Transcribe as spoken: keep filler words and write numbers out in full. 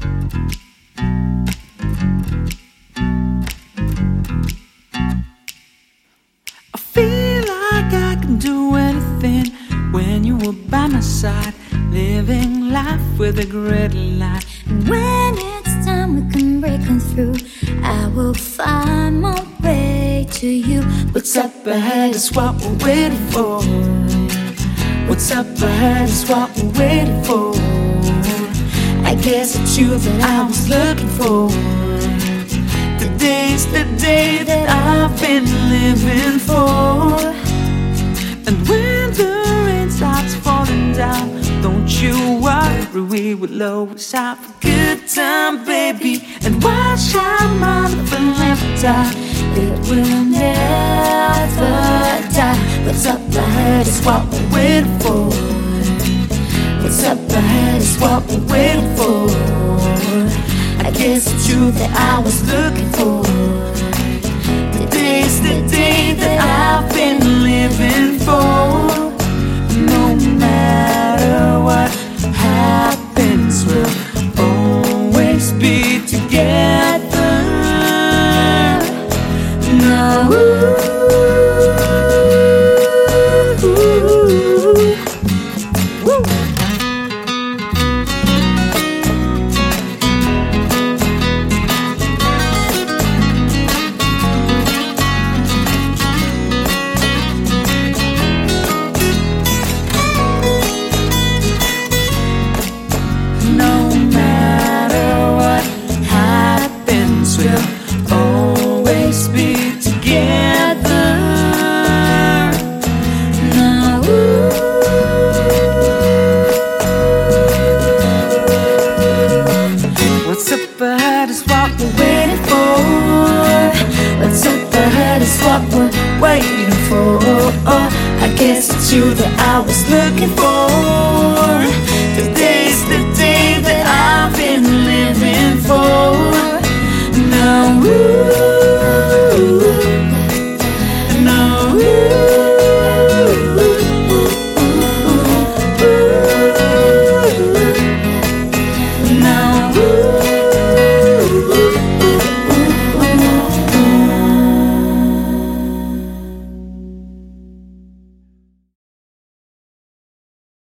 I feel like I can do anything when you were by my side, living life with a great light. And when it's time we can break on through, I will find my way to you. What's up ahead is what we're waiting for. What's up ahead is what we're waiting for. I guess it's you that I was looking for. Today's the day that I've been living for. And when the rain starts falling down, don't you worry, we will always have a good time, baby. And watch our love never die, it will never die. What's up ahead is what we're waiting for. What's up ahead is what we're waiting for. I guess it's you that I was looking for. Today's the day that I've been living for. No matter what happens, we'll always be together. Now, ooh, woo. We'll always be together. Now, ooh. What's up ahead is what we're waiting for. What's up ahead is what we're waiting for. I guess it's you that I was looking for. Today's the day that I've been living for. Now, ooh.